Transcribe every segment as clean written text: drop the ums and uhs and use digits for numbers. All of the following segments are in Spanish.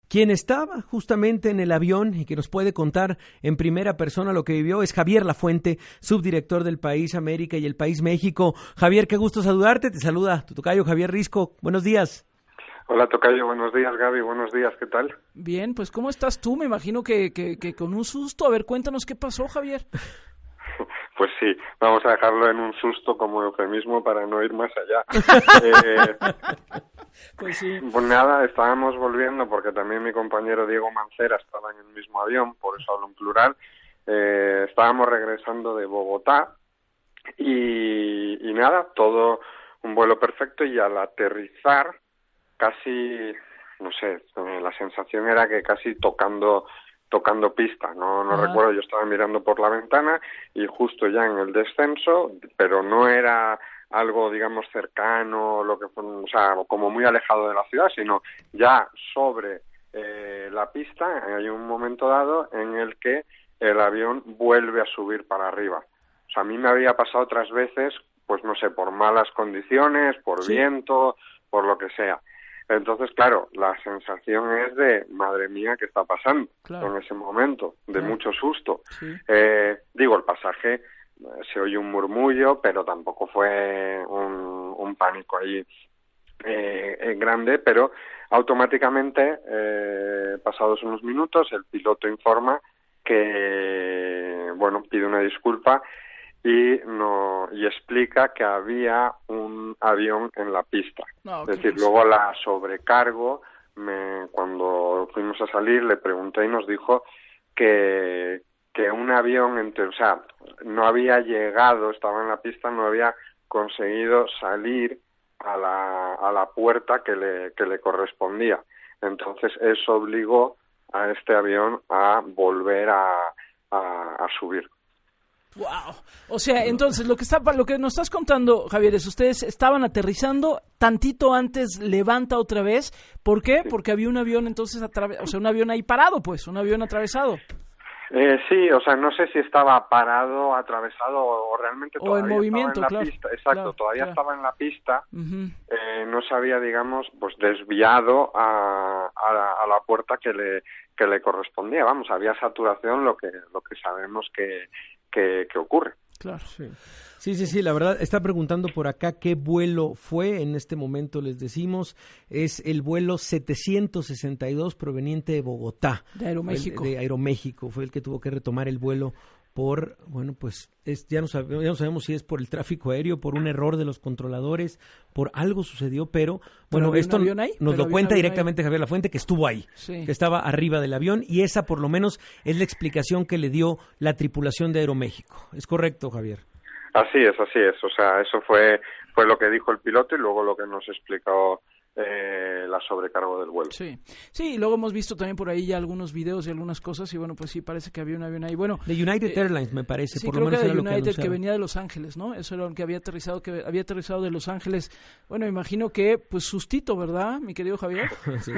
Quien estaba justamente en el avión y que nos puede contar en primera persona lo que vivió es Javier Lafuente, subdirector del País América y el País México. Javier, qué gusto saludarte. Te saluda tu tocayo Javier Risco. Buenos días. Hola tocayo, buenos días Gaby, buenos días, ¿qué tal? Bien, pues ¿cómo estás tú? Me imagino que con un susto. A ver, cuéntanos qué pasó, Javier. Pues sí, vamos a dejarlo en un susto como eufemismo para no ir más allá. Pues sí. Pues nada, estábamos volviendo porque también mi compañero Diego Mancera estaba en el mismo avión, por eso hablo en plural. Estábamos regresando de Bogotá y nada, todo un vuelo perfecto y al aterrizar casi, no sé, la sensación era que casi tocando pista, no recuerdo, yo estaba mirando por la ventana y justo ya en el descenso, pero no era algo, digamos, cercano, lo que fue, o sea, como muy alejado de la ciudad, sino ya sobre la pista, hay un momento dado en el que el avión vuelve a subir para arriba. O sea, a mí me había pasado otras veces, pues no sé, por malas condiciones, por viento, por lo que sea. Entonces, claro, la sensación es de, madre mía, ¿qué está pasando en ese momento? De mucho susto. Sí. Digo, el pasaje se oye un murmullo, pero tampoco fue un pánico ahí grande, pero automáticamente, pasados unos minutos, el piloto informa que, bueno, pide una disculpa y explica que había un avión en la pista. Es decir, luego la sobrecargo, cuando fuimos a salir le pregunté y nos dijo que un avión, o sea, no había llegado, estaba en la pista, no había conseguido salir a la puerta que le correspondía. Entonces eso obligó a este avión a volver a subir. Wow. O sea, entonces lo que nos estás contando, Javier, es ustedes estaban aterrizando, tantito antes levanta otra vez. ¿Por qué? Sí. Porque había un avión entonces un avión ahí parado, pues, un avión atravesado. Sí, o sea, no sé si estaba parado, atravesado o realmente todavía en movimiento, estaba en la pista. Exacto, todavía estaba en la pista. No se había, digamos, pues desviado a la puerta que le correspondía. Vamos, había saturación, lo que sabemos que ocurre. Claro, sí, la verdad, está preguntando por acá qué vuelo fue, en este momento les decimos, es el vuelo 762 proveniente de Bogotá. De Aeroméxico. De Aeroméxico, fue el que tuvo que retomar el vuelo por, bueno, pues ya no sabemos si es por el tráfico aéreo, por un error de los controladores, por algo sucedió, pero bueno, esto nos lo cuenta directamente Javier Lafuente, que estuvo ahí, que estaba arriba del avión, y esa por lo menos es la explicación que le dio la tripulación de Aeroméxico. ¿Es correcto, Javier? Así es, o sea, eso fue lo que dijo el piloto y luego lo que nos explicó la sobrecargo del vuelo. Sí, y luego hemos visto también por ahí ya algunos videos y algunas cosas y bueno, pues sí, parece que había un avión ahí. Bueno, de United Airlines me parece, sí, por creo lo menos que era de lo que United, que venía de Los Ángeles, ¿no? Eso era lo que había aterrizado de Los Ángeles. Bueno, imagino que, pues sustito, ¿verdad, mi querido Javier? Sí.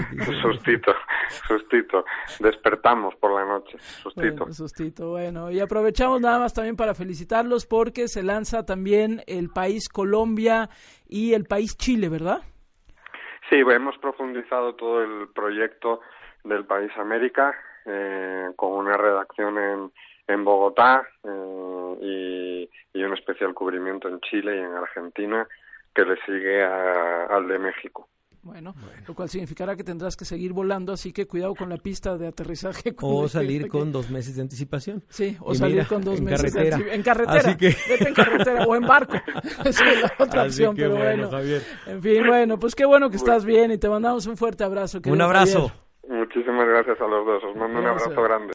Sustito. Despertamos por la noche, sustito. Bueno, y aprovechamos nada más también para felicitarlos porque se lanza también el país Colombia y el país Chile, ¿verdad? Sí, hemos profundizado todo el proyecto del País América con una redacción en Bogotá y un especial cubrimiento en Chile y en Argentina que le sigue al de México. Bueno, lo cual significará que tendrás que seguir volando, así que cuidado con la pista de aterrizaje. O salir con 2 meses de anticipación. Sí, o salir con 2 meses en carretera. Así que... Vete en carretera o en barco. Esa es la otra opción, pero bueno. Javier. En fin, bueno, pues qué bueno que estás bien y te mandamos un fuerte abrazo. Un abrazo. Javier. Muchísimas gracias a los dos. Os mando un abrazo grande.